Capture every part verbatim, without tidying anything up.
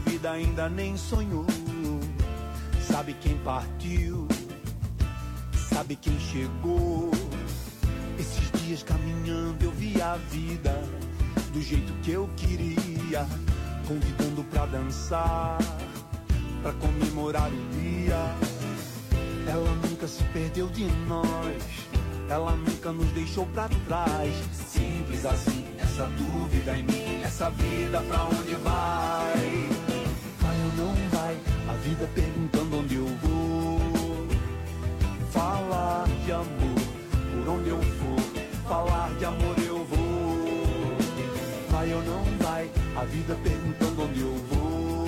vida ainda nem sonhou. Sabe quem partiu, sabe quem chegou. Esses dias caminhando eu vi a vida do jeito que eu queria, convidando pra dançar, pra comemorar o dia. Ela nunca se perdeu de nós, ela nunca nos deixou pra trás. Simples assim, essa dúvida em mim, essa vida pra onde vai? Vai ou não vai? A vida perguntando onde eu vou. Falar de amor, por onde eu for. Falar de amor eu vou. Vai ou não vai? A vida perguntando onde eu vou.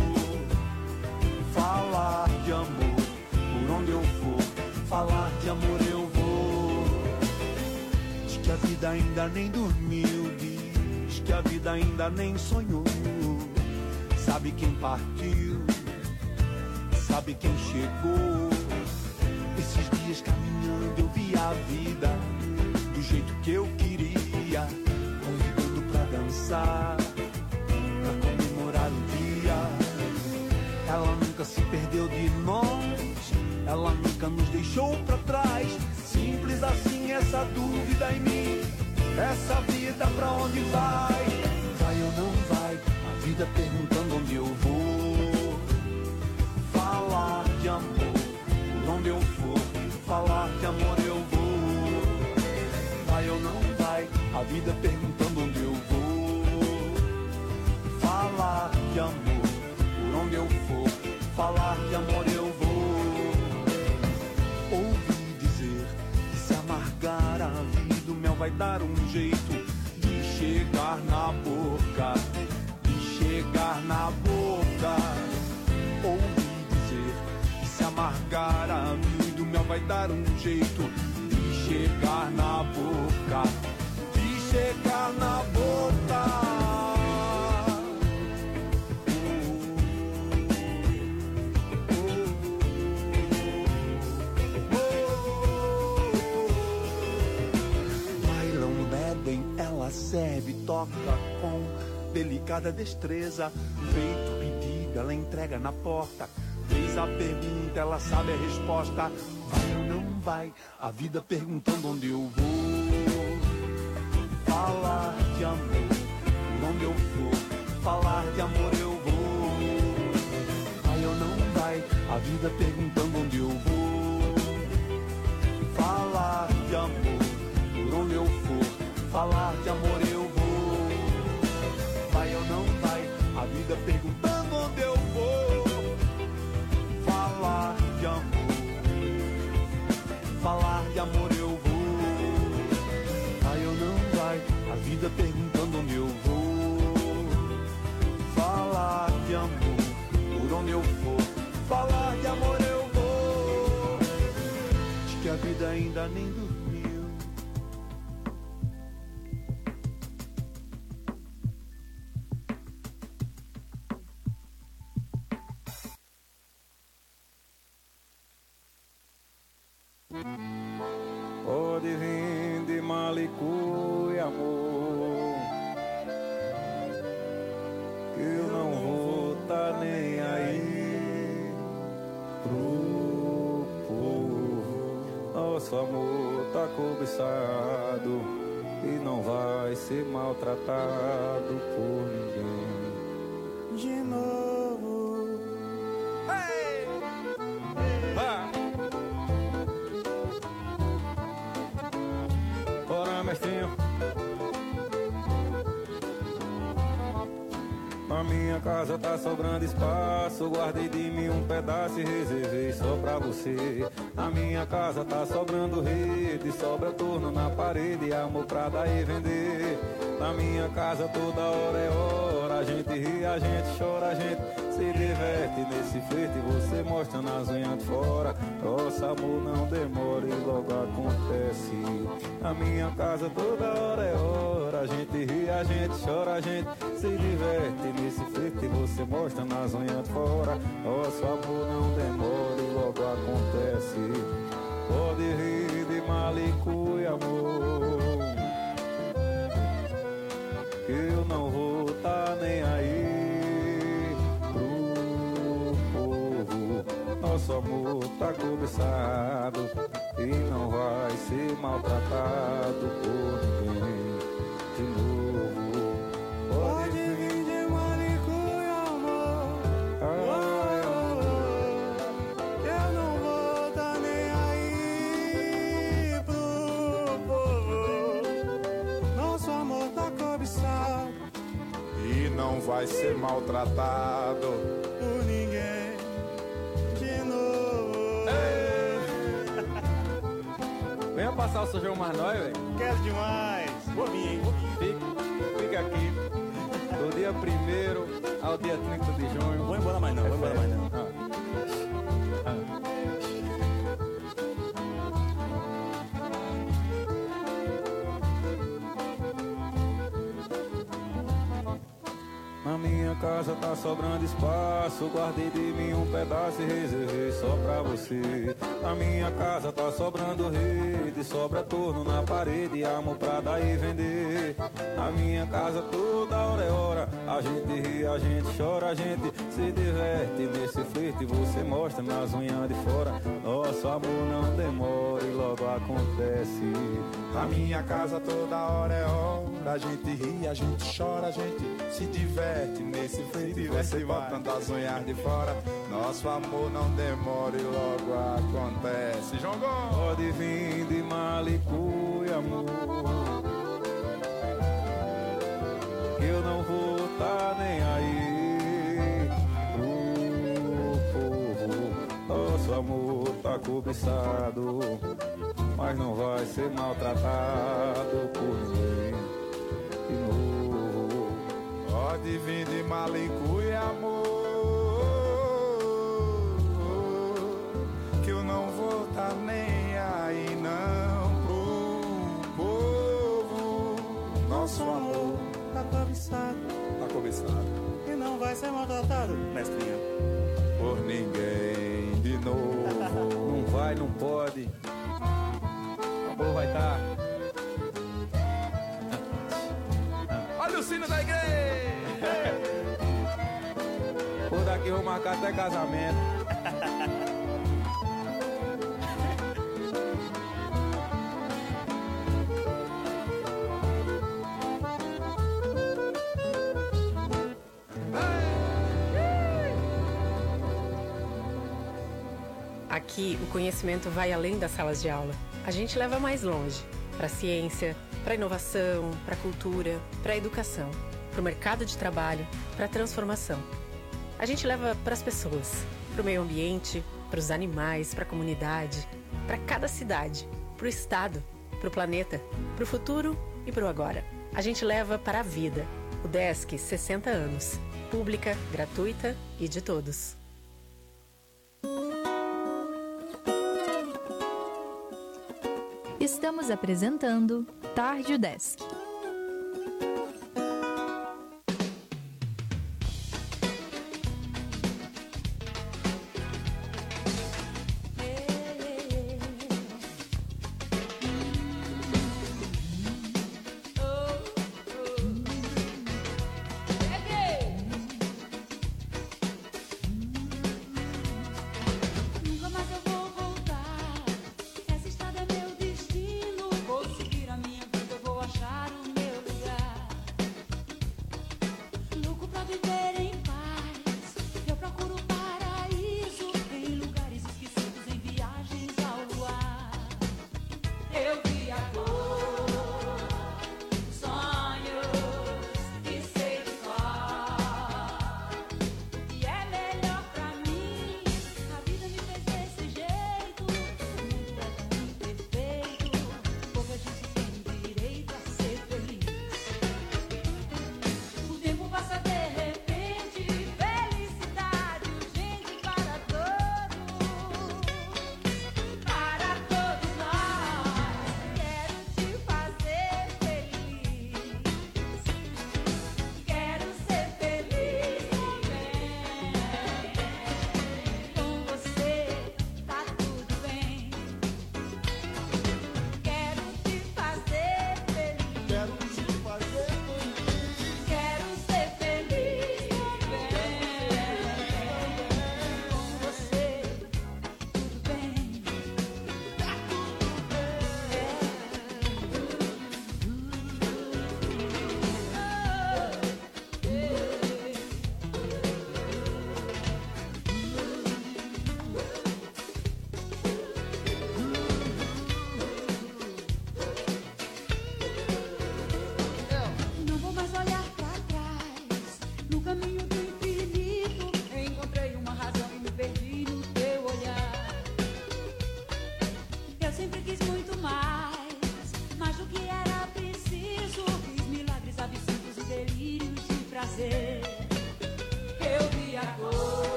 Falar de amor, por onde eu for. Falar de amor eu vou. Diz que a vida ainda nem dormiu, diz que a vida ainda nem sonhou. Sabe quem partiu, sabe quem chegou. Esses dias caminhando eu vi a vida do jeito que eu queria, convidando pra dançar, pra comemorar o dia. Ela nunca se perdeu de nós, ela nunca nos deixou pra trás. Simples assim essa dúvida em mim, essa vida pra onde vai? Vai ou não vai? A vida perguntando onde eu vou. Falar de amor, por onde eu for. Falar de amor eu vou. Vai ou não vai? A vida perguntando onde eu vou. Falar de amor, por onde eu for. Falar de amor eu vou. Ouvi dizer que se amargar a vida, o mel vai dar um jeito de chegar na boca, de chegar na boca. Ouvi dizer que se amargar a vida, o mel vai dar um jeito de chegar na boca, de chegar na boca. Ela serve, toca com delicada destreza. Feito pedido, ela entrega na porta. Fez a pergunta, ela sabe a resposta. Vai ou não vai? A vida perguntando onde eu vou. Falar de amor, por onde eu for. Falar de amor eu vou. Vai ou não vai? A vida perguntando onde eu vou. Falar de amor, por onde eu for. Falar de amor eu vou. Vai ou não vai? A vida perguntando onde eu vou. Falar de amor, falar de amor eu vou. Vai ou não vai? A vida perguntando onde eu vou. Falar de amor, por onde eu for. Falar de amor eu vou. Diz que a vida ainda nem dormiu. Pode vir de Malicuia, amor, que eu não vou tá nem aí pro povo. Nosso amor tá cobiçado e não vai ser maltratado por ninguém de novo. Hey! Ah! Bora, mestrinho. Na minha casa tá sobrando espaço, guardei de mim um pedaço e reservei só pra você. Na minha casa tá sobrando rede, sobra torno na parede, amor pra dar e vender. Na minha casa toda hora é hora, a gente ri, a gente chora, a gente se diverte nesse flerte, você mostra nas unhas de fora. Nossa amor, não demora e logo acontece. Na minha casa toda hora é hora, a gente ri, a gente chora, a gente se diverte nesse flerte, você mostra nas unhas de fora. Nosso amor não demora e logo acontece. Pode rir de Malicuia, amor, que eu não vou tá nem aí pro Nosso amor tá cobiçado e não vai ser maltratado por ninguém de novo. Pode vir de Malicuia, amor. Ai, eu não vou dar nem aí pro povo. Nosso amor tá cobiçado e não vai ser maltratado por ninguém de novo. Venha passar o São João mais nós, velho. Quero demais. Vou vir, hein? Vou vir. Fica, fica aqui. Do dia primeiro ao dia trinta de junho. Vou embora mais não, vou embora mais não. Ah. Ah. Na minha casa tá sobrando espaço, guardei de mim um pedaço e reservei só pra você. Na minha casa tá sobrando rede, sobra torno na parede, amor pra dar e vender. Na minha casa toda hora é hora, a gente ri, a gente chora, a gente se diverte. Nesse flerte você mostra nas unhas de fora, nosso amor não demora e logo acontece. Na minha casa toda hora é hora, a gente ri, a gente chora, a gente se diverte. Nesse frente você botando as unhas de fora, nosso amor não demora e logo acontece. João Gomes. Pode vir de Malicuia, amor, que eu não vou tá nem aí pro povo. Nosso amor tá cobiçado, mas não vai ser maltratado por ninguém de novo. Pode vir de Malicuia, amor, que eu não vou tá nem aí não pro povo. Nosso amor tá cobiçado, tá cobiçado e não vai ser maltratado, mestrinha, por ninguém de novo. Não vai, não pode. O amor vai estar. Olha o sino da igreja. Por daqui vou marcar até casamento. Aqui, o conhecimento vai além das salas de aula. A gente leva mais longe, para a ciência, para a inovação, para a cultura, para a educação, para o mercado de trabalho, para a transformação. A gente leva para as pessoas, para o meio ambiente, para os animais, para a comunidade, para cada cidade, para o estado, para o planeta, para o futuro e para o agora. A gente leva para a vida. O Desk, sessenta anos. Pública, gratuita e de todos. Estamos apresentando Tarde Desk. Achar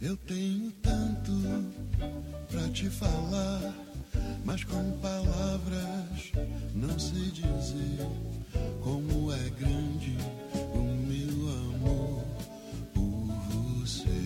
Eu tenho tanto pra te falar, mas com palavras não sei dizer como é grande o meu amor por você.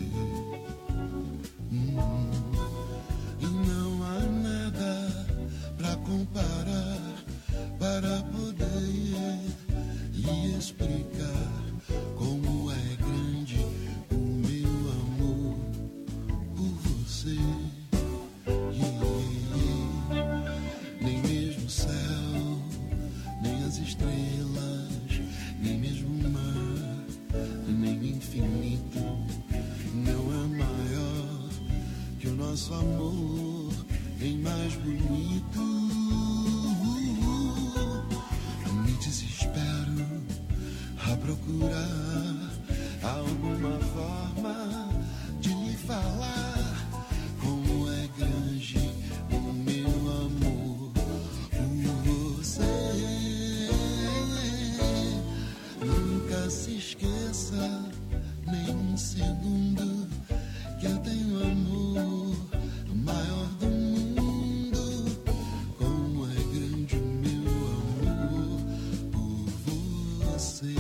Hum, e não há nada pra comparar, para poder lhe explicar como é grande o meu amor por você. Yeah, yeah. Nem mesmo o céu, nem as estrelas, nem mesmo o mar, nem o infinito não é maior que o nosso amor, nem mais bonito. Me desespero a procurar alguma forma de lhe falar como é grande o meu amor por você. Nunca se esqueça nem um segundo que eu tenho amor maior do mundo. Como é grande o meu amor por você.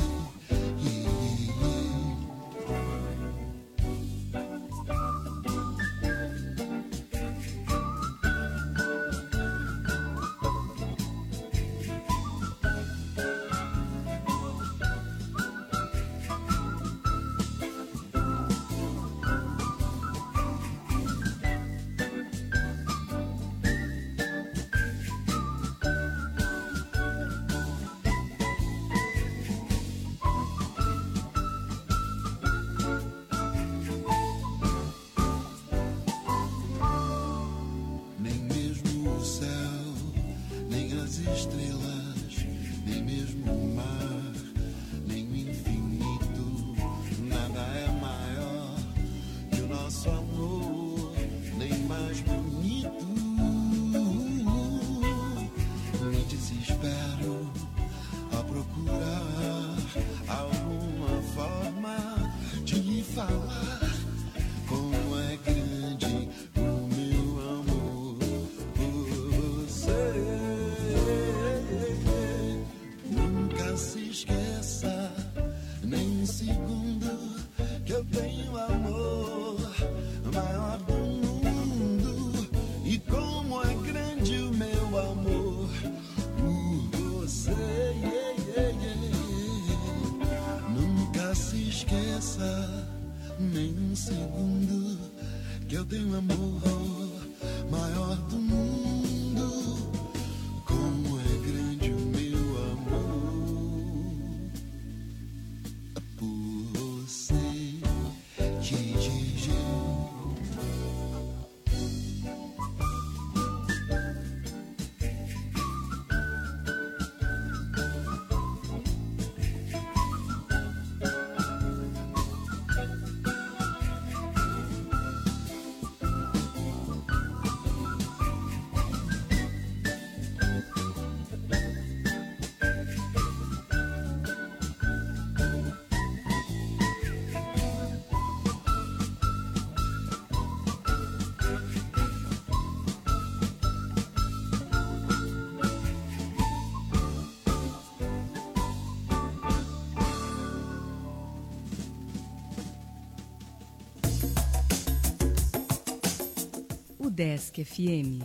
Desk F M.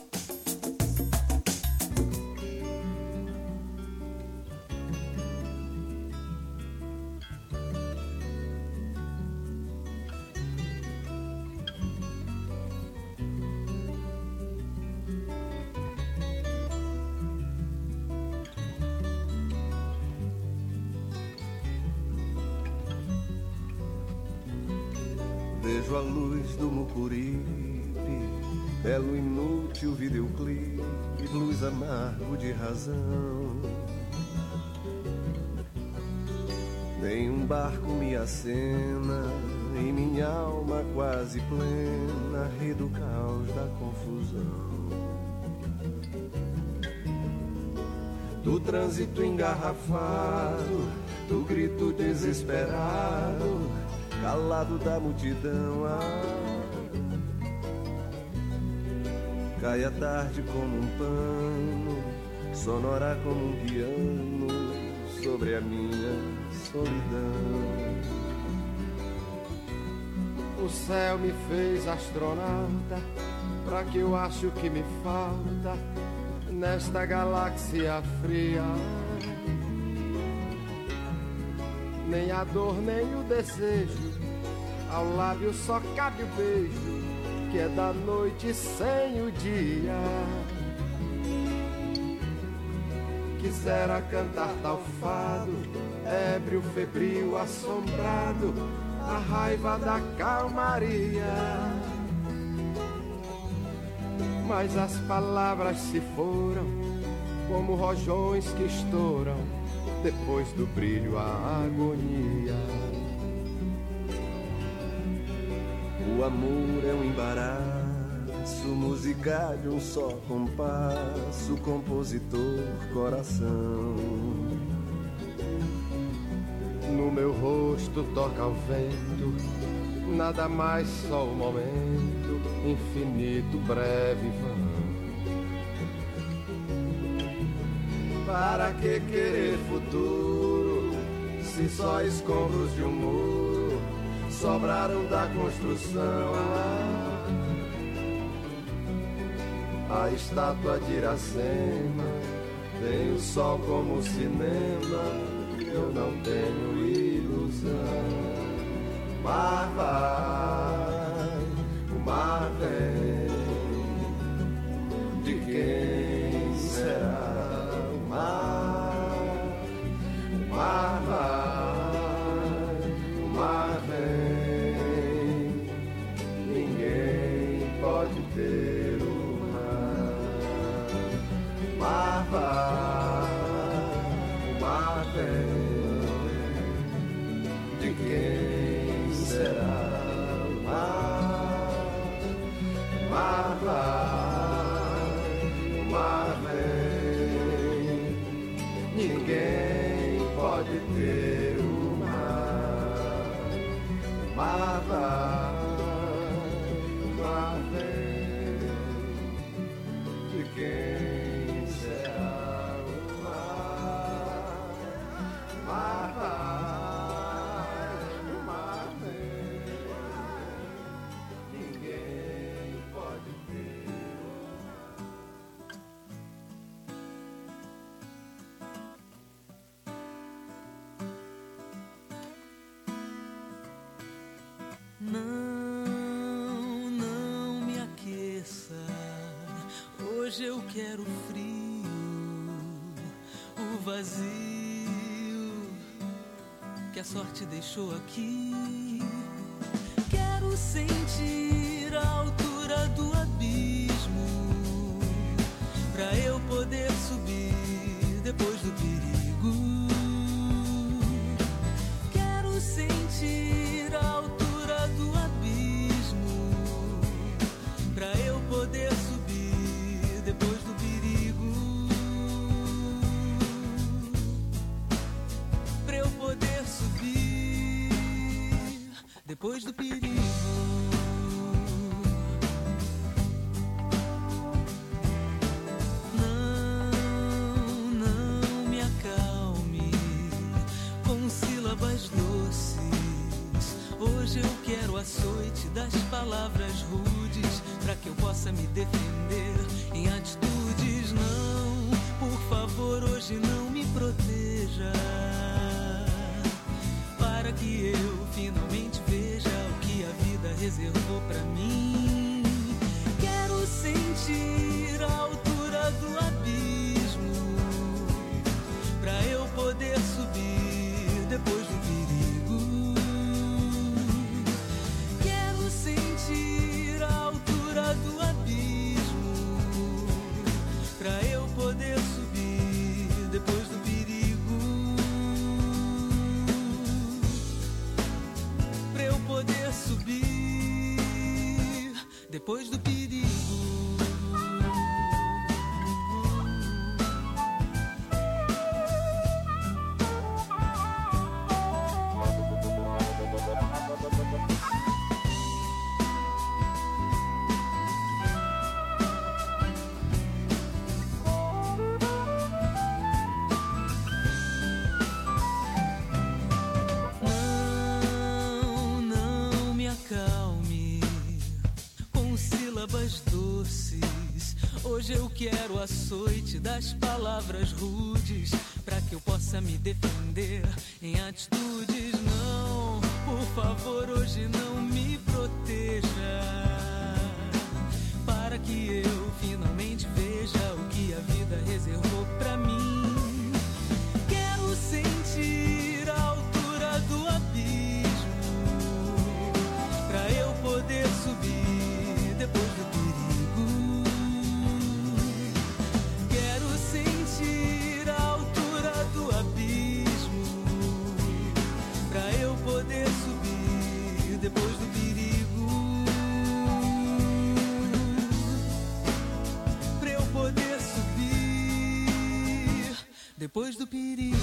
Vejo a luz do Mucuripe, belo inútil videoclipe, blues amargo de razão. Nenhum barco me acena, em minha alma quase plena, ri do caos da confusão. Do trânsito engarrafado, do grito desesperado, calado da multidão. Ah, Cai a tarde como um pano, sonora como um piano sobre a minha solidão. O céu me fez astronauta, pra que eu acho que me falta nesta galáxia fria. Nem a dor, nem o desejo, ao lábio só cabe o beijo, que é da noite sem o dia. Quisera cantar tal fado, ébrio, febril, assombrado, a raiva da calmaria. Mas as palavras se foram como rojões que estouram depois do brilho a agonia. O amor é um embaraço, música de um só compasso, compositor, coração. No meu rosto toca o vento, nada mais só o momento, infinito, breve, vão. Para que querer futuro, se só escombros de um muro sobraram da construção? A estátua de Iracema tem o sol como cinema, eu não tenho ilusão. Mar vai, o mar vem, de quem será o mar? O mar vai, o mar vem, ninguém pode ter o mar. Mar vai, o mar vem, de quem será o mar? O mar vai, o mar vem, ninguém pode ter o mar. O mar vai, o mar vem, de quem será o mar? O mar vai, o mar vem, ninguém pode ter o Não, não me aqueça, hoje eu quero frio, o vazio que a sorte deixou aqui. Quero sentir a altura do abismo, pra eu poder subir depois do perigo. Quero sentir a altura do abismo, pra eu poder subir depois do perigo. Pra eu poder subir depois do perigo. Não, não me acalme com sílabas doces. Hoje eu quero o açoite das palavras rudes, pra que eu possa me defender em atitudes. Não, por favor, hoje não me proteja, para que eu finalmente veja o que a vida reservou pra mim. Quero sentir a altura do abismo, pra eu poder subir depois do perigo. Quero sentir a altura do abismo, açoite das palavras rudes, pra que eu possa me defender em atitudes. Não, por favor, hoje não me proteja, para que eu finalmente veja o que a vida reservou pra mim. Quero sentir a altura do abismo, pra eu poder subir depois do perigo. Quero sentir a altura do abismo, pra eu poder subir depois do perigo. Pra eu poder subir depois do perigo.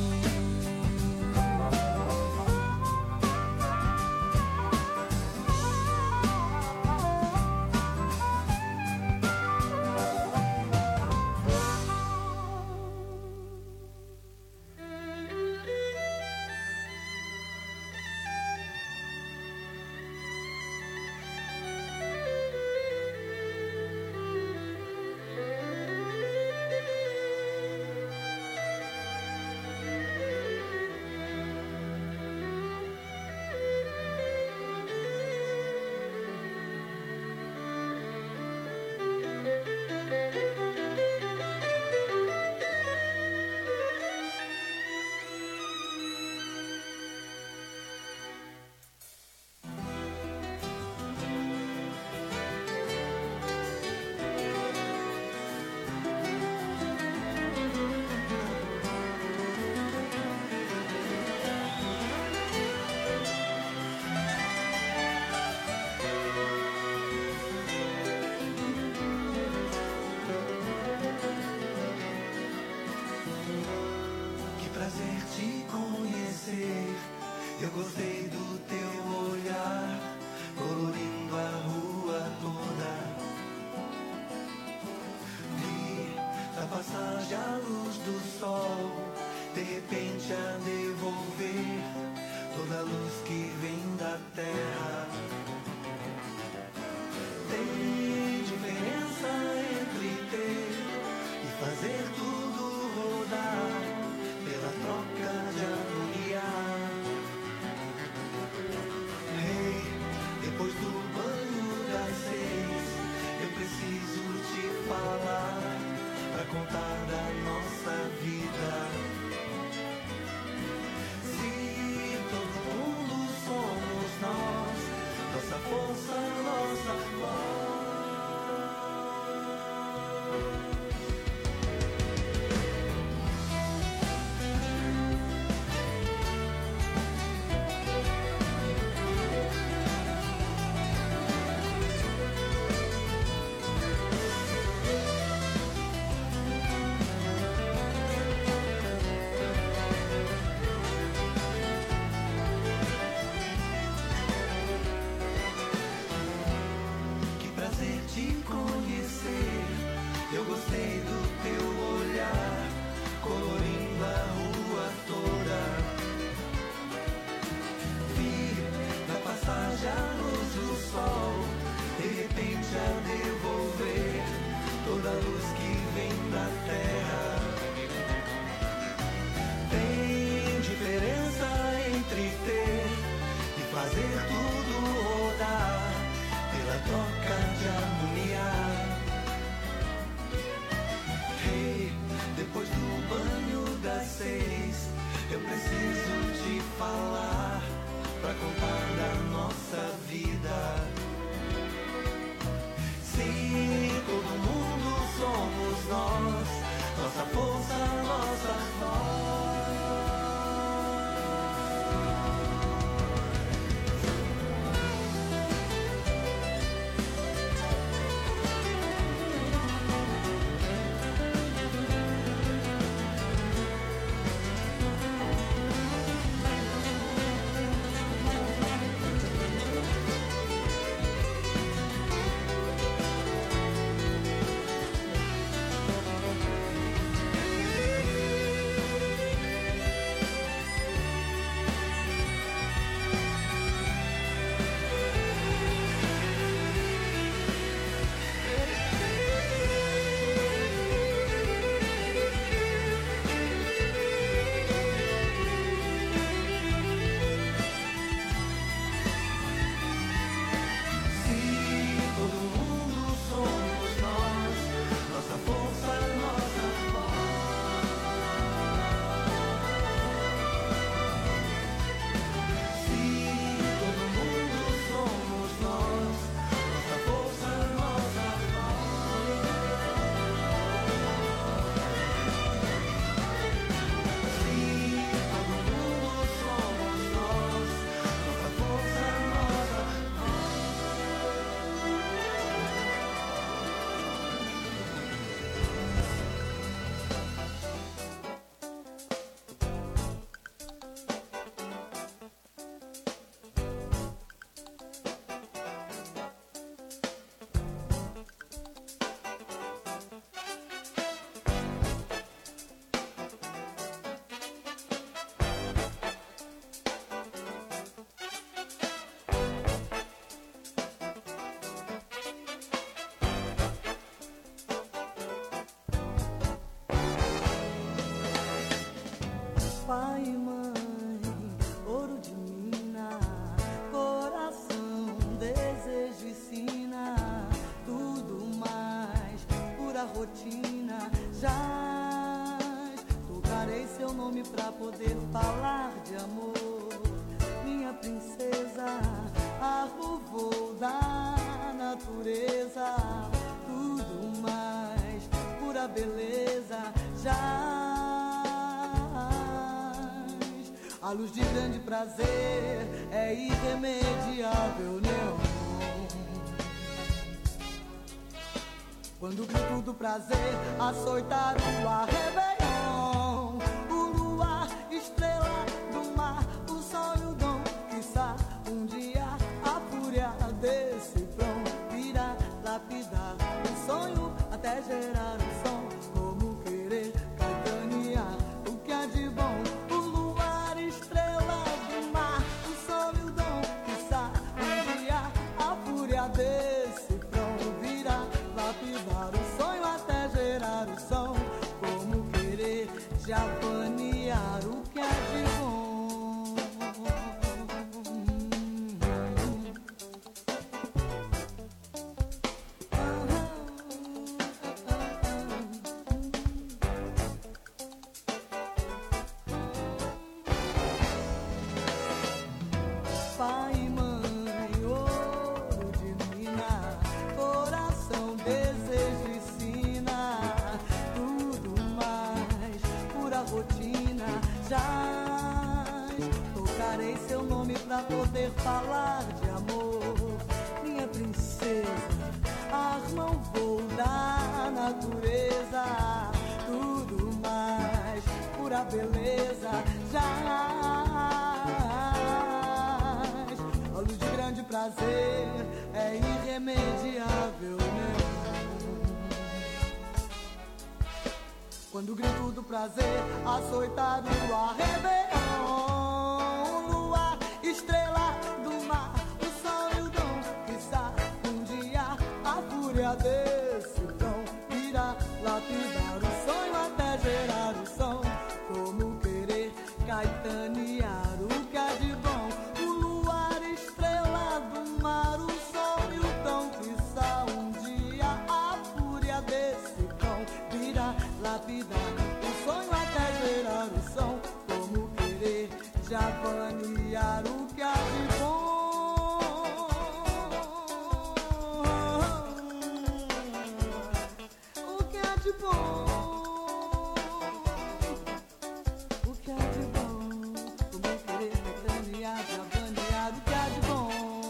Eu gostei do teu olhar, colorindo a rua toda. Vi da passagem a luz do sol, de repente a devolver toda a luz que vem da terra. Tem diferença entre ter e fazer tudo rodar pela troca de harmonia. Depois do banho das seis, eu preciso te falar, pra contar da nossa vida. Se todo mundo somos nós, seu nome pra poder falar de amor. Minha princesa, arco o voo da natureza, tudo mais, pura beleza, jaz. A luz de grande prazer é irremediável, neon. Quando o grito do prazer açoitar o ar, Réveillon, o luar, estrela do mar, o sol e o dom, quiçá um dia a fúria desse prom virá lapidar o sonho até gerar um som, como querer capitanear o que há de bom. O luar, estrela do mar, o sol e o dom, quiçá um dia a fúria desse prom virá lapidar o sonho até gerar o som, como querer javanear o que há de bom. Pai e mãe, ouro de mina, coração, desejo e sina, tudo mais, pura rotina, já tocarei seu nome pra poder falar de amor. Minha princesa, arma o voo da natureza, tudo mais, pura beleza, já. A luz de grande prazer é irremediável, né? Quando o grito do prazer açoitar o ar, Réveillon, luar, estrela do mar, o sol e o dom, quiçá um dia a fúria desse tom irá lapidar o sonho até gerar o som, como querer caetanear o que há de bom. O luar, estrela do mar, o sol e o tom, quiçá um dia a fúria desse tom virá lapidar o sonho até gerar o som, como querer javanear o que há de bom. O que há de bom, o que há de bom, como querer javanear, javanear o que há de bom,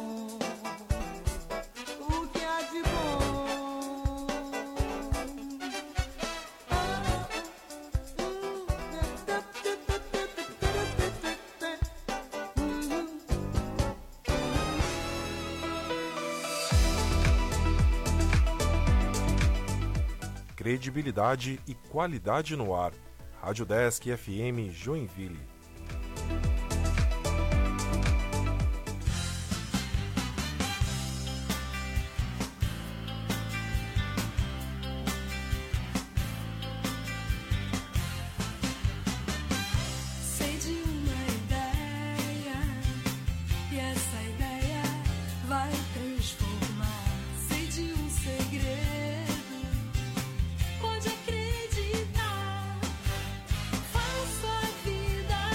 o que há de bom. Credibilidade e qualidade no ar. Rádio Desk F M Joinville. Sei de uma ideia, e essa ideia vai transformar. Sei de um segredo, pode acreditar. Faço a vida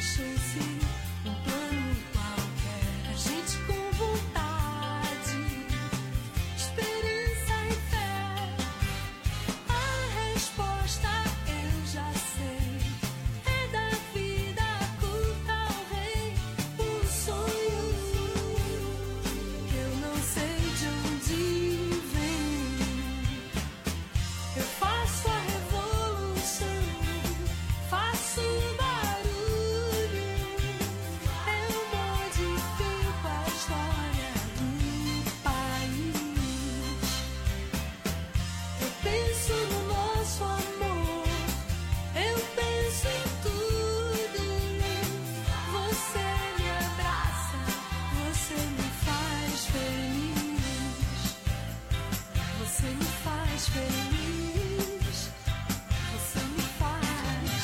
Deixou-se um plano qualquer, a gente com vontade, esperança e fé. A resposta eu já sei, é da vida curta ao rei. O sonho que eu não sei de onde vem. Eu faço a revolução, faço barulho, eu modifico a história do país. Eu penso no nosso amor, eu penso em tudo. Você me abraça, você me faz feliz. Você me faz feliz. Você me faz.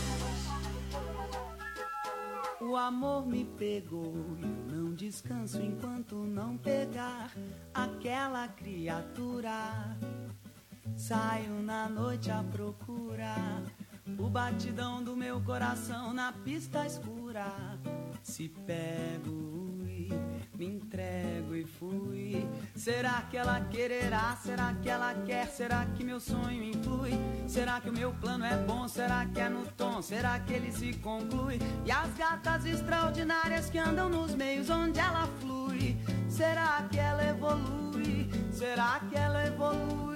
O amor me pegou e eu não descanso enquanto não pegar aquela criatura. Saio na noite à procura, o batidão do meu coração na pista escura. Se pego e me entrego e fui. Será que ela quererá? Será que ela quer? Será que meu sonho influi? Será que o meu plano é bom? Será que é no tom? Será que ele se conclui? E as gatas extraordinárias que andam nos meios onde ela flui, será que ela evolui? Será que ela evolui?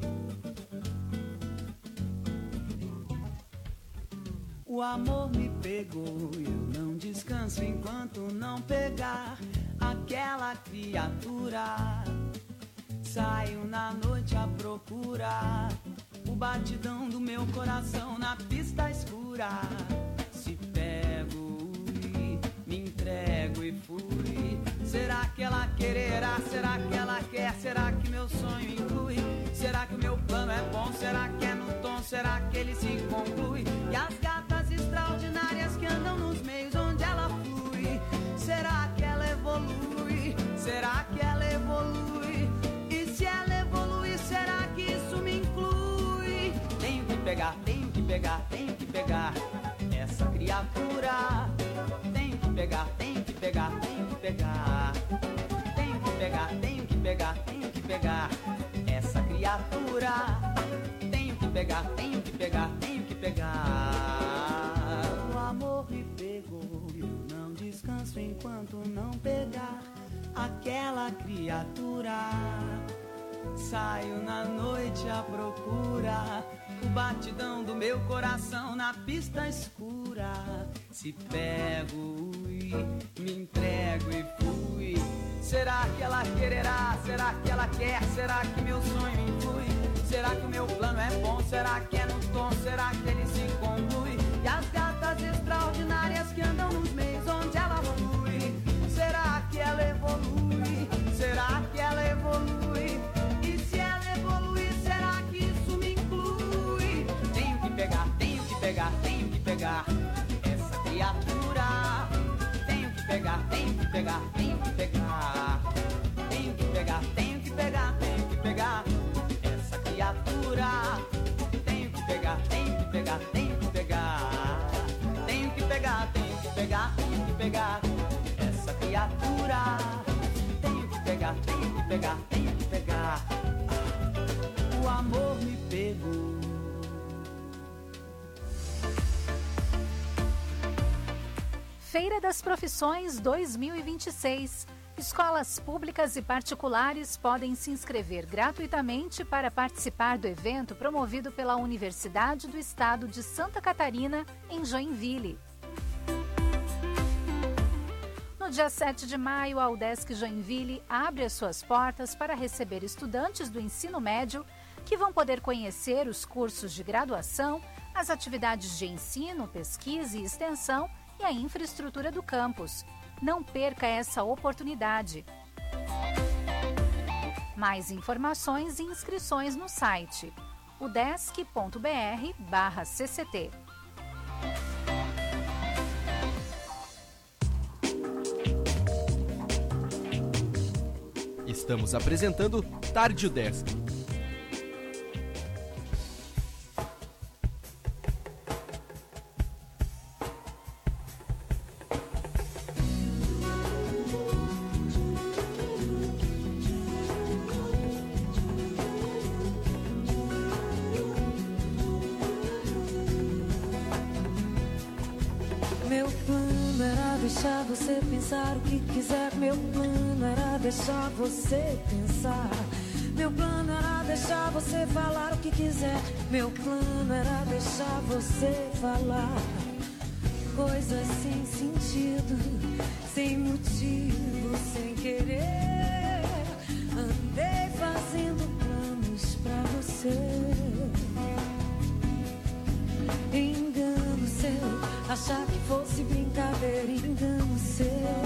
O amor me pegou e eu não descanso enquanto não pegar aquela criatura. Saio na noite à procura, o batidão do meu coração na pista escura. Se pego e me entrego e fui. Será que ela quererá? Será que ela quer? Será que meu sonho inclui? Será que o meu plano é bom? Será que é no tom? Será que ele se conclui? E as gatas extraordinárias que andam nos meios onde ela flui, será que ela evolui? Será que ela evolui? E se ela evolui, será que isso me inclui? Tenho que pegar, tenho que pegar, tenho que pegar essa criatura. Tenho que pegar, tenho que pegar, tenho que pegar. Tenho que pegar, tenho que pegar, tenho que pegar essa criatura. Tenho que pegar, tenho que pegar, tenho que pegar. O amor me pegou e eu não descanso enquanto não pegar aquela criatura. Saio na noite à procura, o batidão do meu coração na pista escura. Se pego e me entrego e fui. Será que ela quererá? Será que ela quer? Será que meu sonho influi? Será que o meu plano é bom? Será que é no tom? Será que ele se conclui? E as gatas extraordinárias que andam nos meios onde ela flui, será que ela evolui? Será que ela evolui? E se ela evolui, será que isso me inclui? Tenho que pegar, tenho que pegar, tenho que pegar essa criatura. Tenho que pegar, tenho que pegar, tenho que pegar. Tenho que pegar, tenho que pegar, tenho que pegar essa criatura. Tenho que pegar, tenho que pegar, tenho que pegar. Tenho que pegar, tenho que pegar, tenho que pegar essa criatura. Tenho que pegar, tenho que pegar, tenho que pegar. O amor me pegou. Feira das Profissões dois mil e vinte e seis. Escolas públicas e particulares podem se inscrever gratuitamente para participar do evento promovido pela Universidade do Estado de Santa Catarina, em Joinville. No dia sete de maio, a UDESC Joinville abre as suas portas para receber estudantes do ensino médio que vão poder conhecer os cursos de graduação, as atividades de ensino, pesquisa e extensão e a infraestrutura do campus. Não perca essa oportunidade. Mais informações e inscrições no site udesc ponto br barra C C T. Estamos apresentando Tarde Udesc. Meu plano era deixar você pensar o que quiser. Meu plano era deixar você pensar. Meu plano era deixar você falar o que quiser. Meu plano era deixar você falar coisas sem sentido, sem motivo, sem querer. Andei fazendo planos pra você. Engano seu, achar que fosse brincadeira. Engano seu.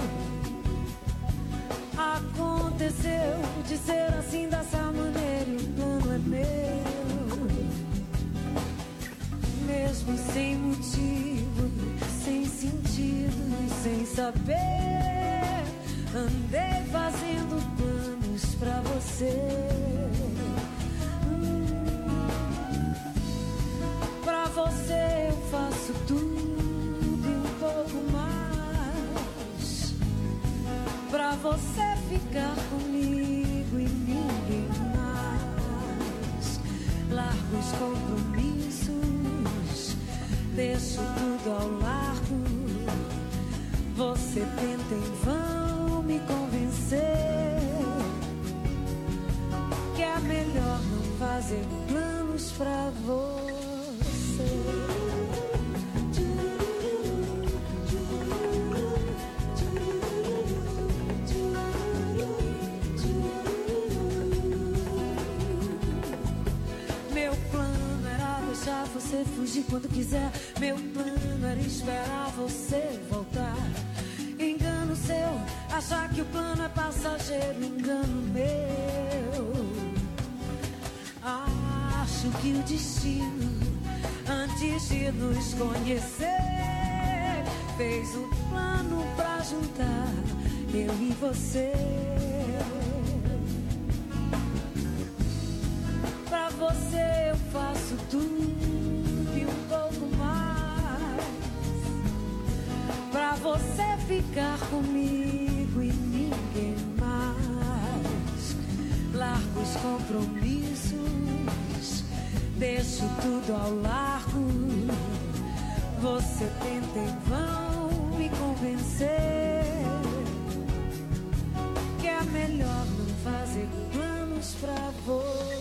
Aconteceu de ser assim dessa maneira e o plano é meu. Mesmo sem motivo, sem sentido, sem saber, andei fazendo planos pra você. Hum. Pra você eu faço tudo e um pouco mais. Pra você ficar comigo e ninguém mais. Largo os compromissos, deixo tudo ao largo. Você tenta em vão me convencer que é melhor não fazer planos pra você. Você fugir quando quiser. Meu plano era esperar você voltar. Engano seu, achar que o plano é passageiro. Engano meu. Acho que o destino, antes de nos conhecer, fez um plano pra juntar eu e você. Pra você eu faço tudo e um pouco mais. Pra você ficar comigo e ninguém mais. Largo os compromissos, deixo tudo ao largo. Você tenta em vão me convencer que é melhor não fazer planos pra você.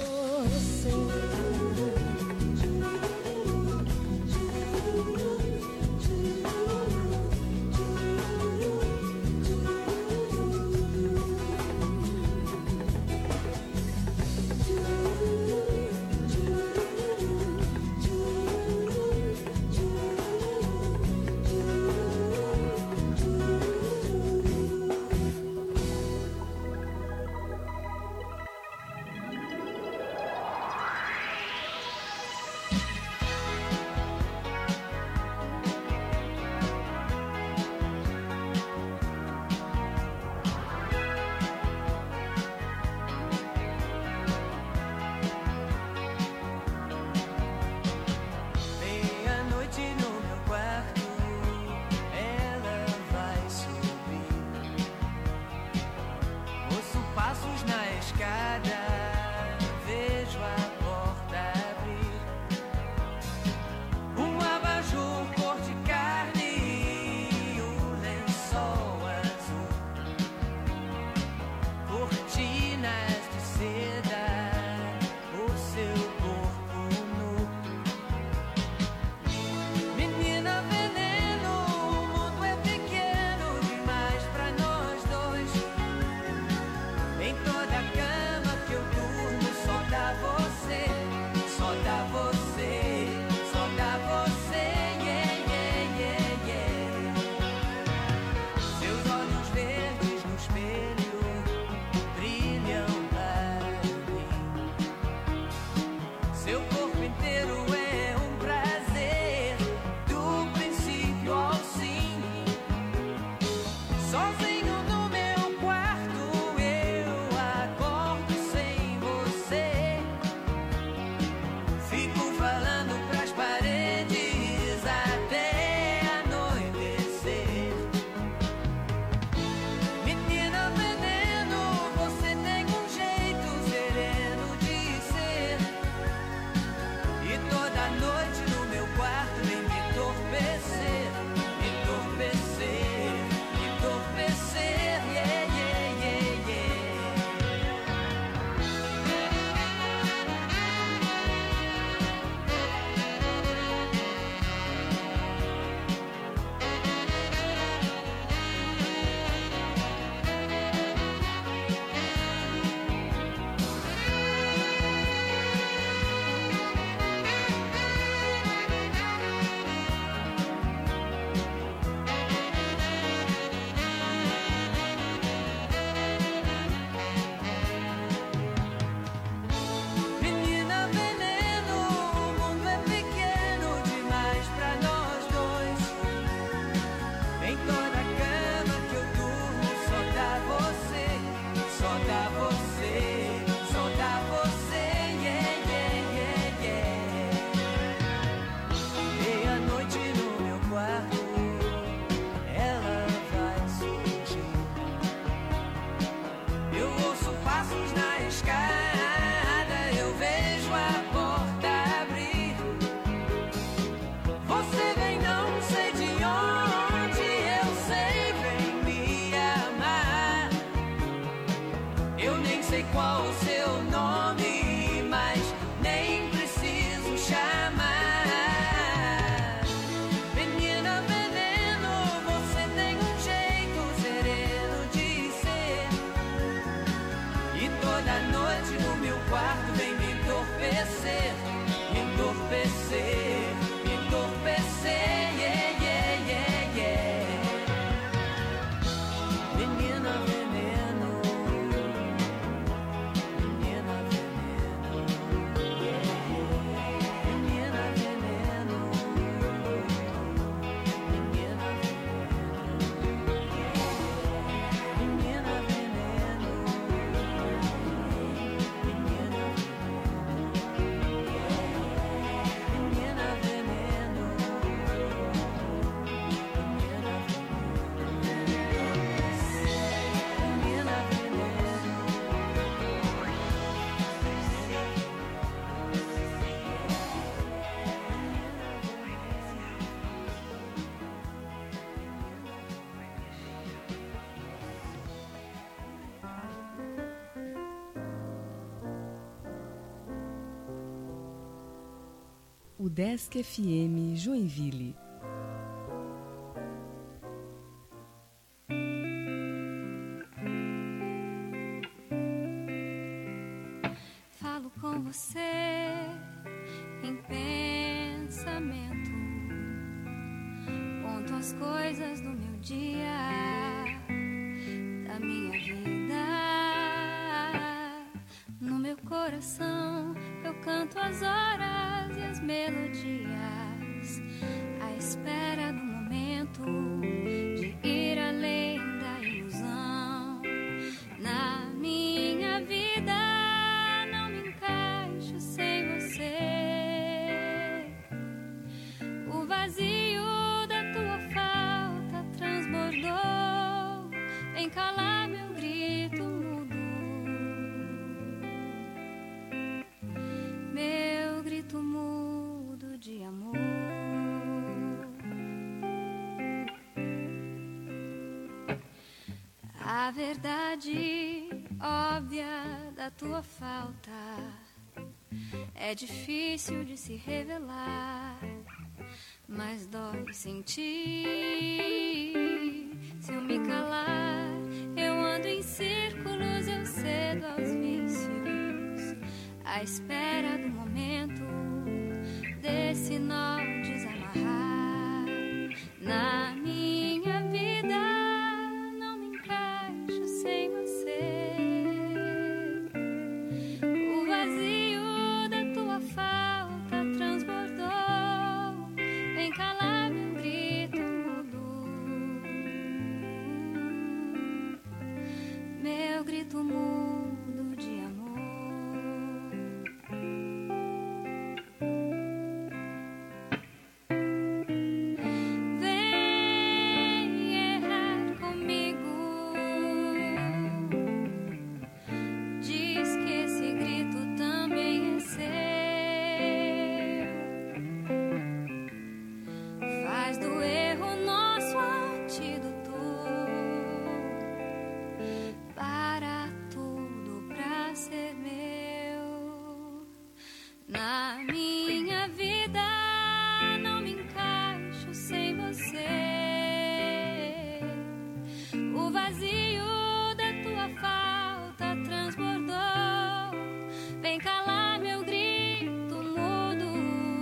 Udesc F M Joinville. Falo com você em pensamento, conto as coisas do meu dia, da minha vida. No meu coração eu canto as horas e as melodias, à espera do momento de ir além da ilusão. Na minha vida não me encaixo sem você. O vazio da tua falta transbordou, vem calar meu grito mudo, meu grito mudo de amor. A verdade óbvia da tua falta é difícil de se revelar, mas dói sentir. Se eu me calar, eu ando em círculos, eu cedo aos vícios, à espera do momento desse nó desamarrar. Na minha vida não me encaixo sem você. O vazio da tua falta transbordou, vem calar meu grito mudo, meu grito mudo de amor. Vem errar comigo, diz que esse grito também é seu. Faz do erro nosso antídoto, para tudo pra ser meu. Na minha vida não me encaixo sem você. O vazio da tua falta transbordou, vem calar meu grito mudo,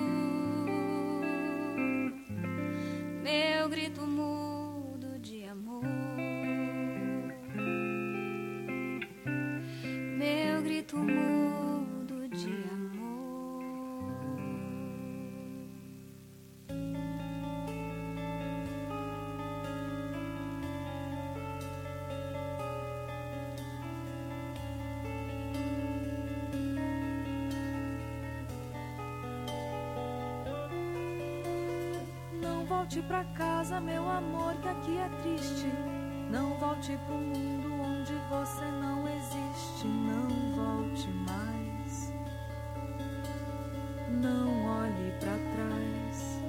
meu grito mudo de amor, meu grito mudo de amor. Não volte pra casa, meu amor, que aqui é triste. Não volte pro mundo onde você não existe. Não volte mais. Não olhe pra trás.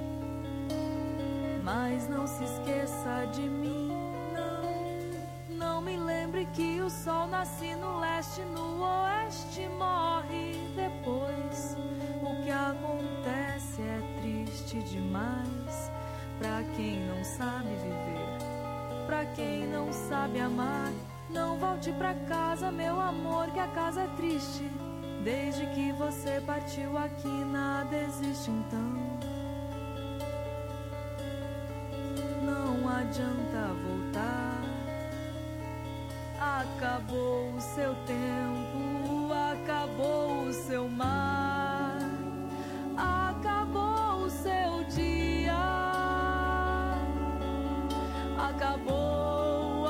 Mas não se esqueça de mim, não. Não me lembre que o sol nasce no leste, no oeste morre depois. O que acontece é triste demais pra quem não sabe viver, pra quem não sabe amar. Não volte pra casa, meu amor, que a casa é triste. Desde que você partiu aqui nada existe, então não adianta voltar. Acabou o seu tempo, acabou o seu mar, acabou o seu dia, acabou,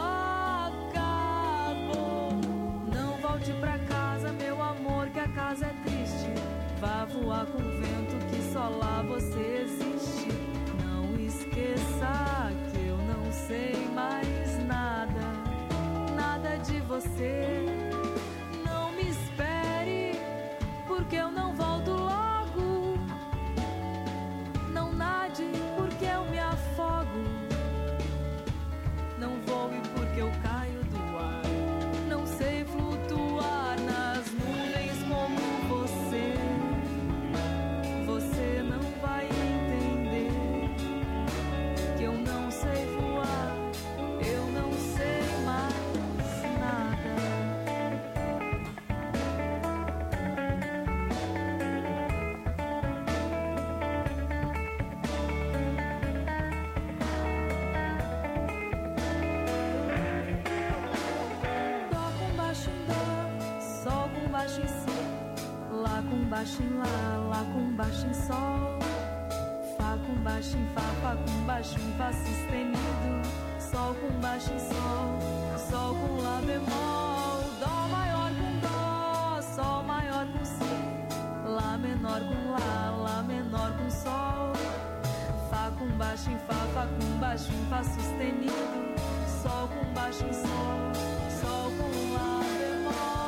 acabou. Não volte pra casa, meu amor, que a casa é triste. Vá voar com o vento que só lá você existe. Não esqueça que eu não sei mais nada, nada de você. Não me espere, porque eu não volto logo. Não nade, porque eu me afogo. baixo em lá, lá com baixo em sol, fá com baixo em fá, fá com baixo em fá sustenido, sol com baixo em sol, sol com lá bemol, dó maior com dó, sol maior com si, lá menor com lá, lá menor com sol, fá com baixo em fá, fá com baixo em fá sustenido, sol com baixo em sol, sol com lá bemol.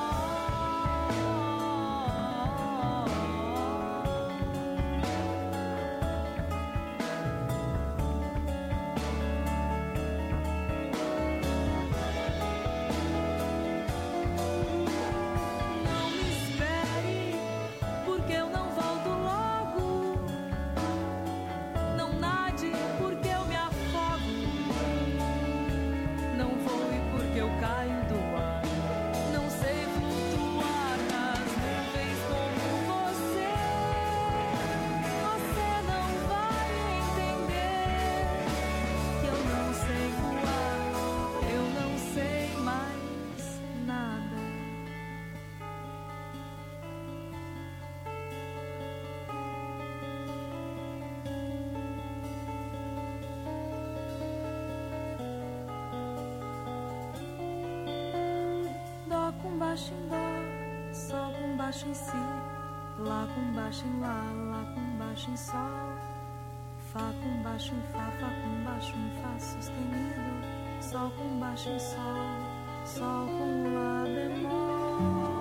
Com baixo em dó, sol com baixo em si, lá com baixo em lá, lá com baixo em sol, fá com baixo em fá, fá com baixo em fá sustenido, sol com baixo em sol, sol com lá bemol.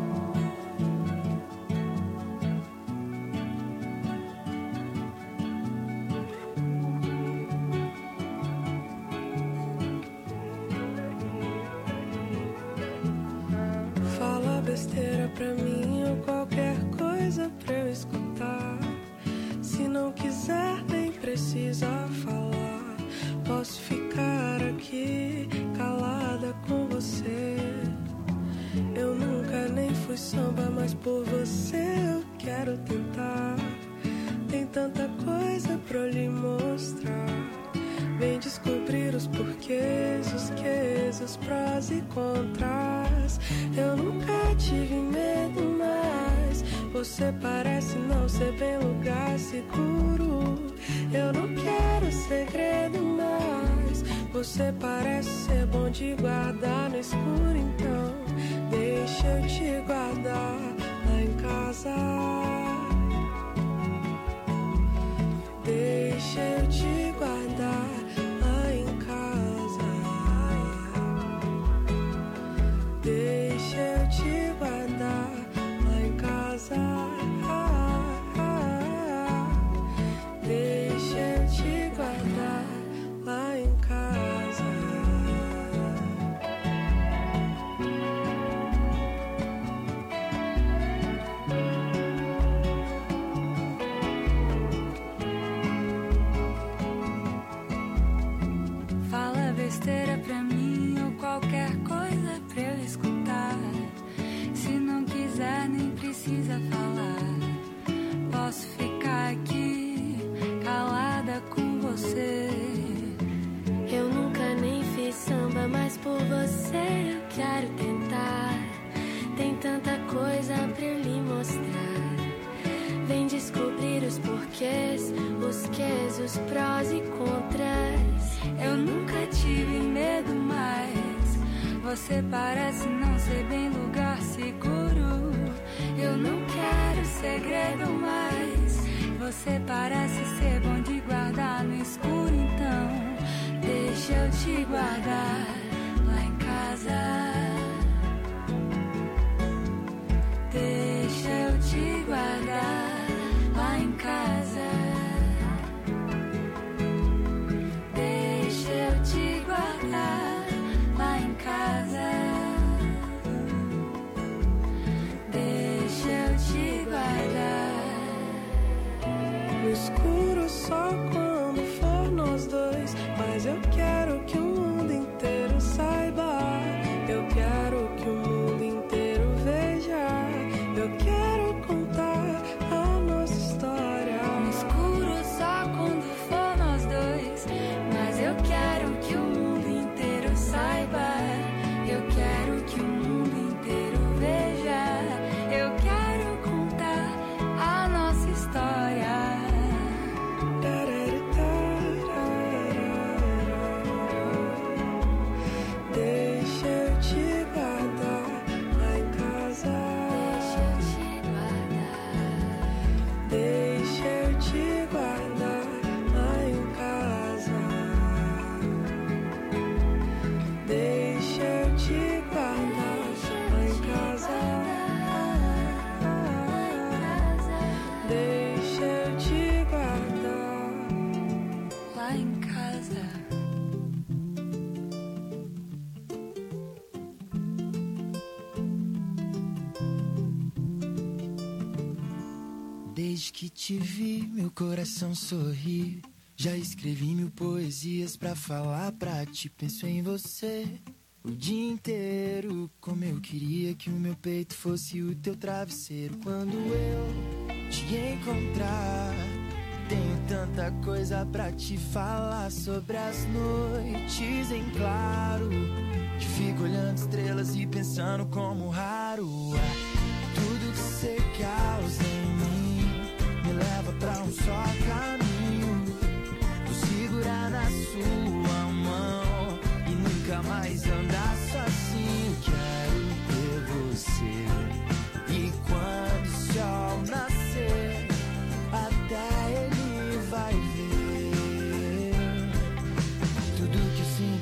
Besteira pra mim ou qualquer coisa pra eu escutar. Se não quiser nem precisa falar. Posso ficar aqui calada com você. Eu nunca nem fui samba, mas por você eu quero tentar. Tem tanta coisa pra eu lhe mostrar. Vem descobrir os porquês, os quês, os prós e contras. Eu nunca tive medo, mas você parece não ser bem lugar seguro. Eu não quero segredo, mas você parece ser bom de guardar no escuro. Então deixa eu te guardar lá em casa. Deixa eu te guardar lá em casa. Deixa eu te guardar lá em casa. Deixa eu te guardar lá em casa. Fala besteira pra mim ou qualquer coisa pra eu escutar. Se não quiser nem precisa falar. Posso ficar aqui calada com você. Eu nunca nem fiz samba, mas por você eu quero tentar. Tem tanta coisa pra eu lhe mostrar. Vem descobrir os porquês, os quês, os prós e contras. Eu nunca tive medo, mas você parece não ser bem lugar seguro. Eu não quero segredo, mas você parece ser bom de guardar no escuro. Então deixa eu te guardar lá em casa. Deixa eu te guardar lá em casa. Deixa eu te guardar lá em casa. Deixa eu te guardar no escuro só quando for nós dois. Mas eu quero que o mundo inteiro Desde que te vi, meu coração sorri. Já escrevi mil poesias pra falar pra ti. Penso em você o dia inteiro. Como eu queria que o meu peito fosse o teu travesseiro. Quando eu te encontrar, tenho tanta coisa pra te falar. Sobre as noites em claro, que fico olhando estrelas e pensando como raro é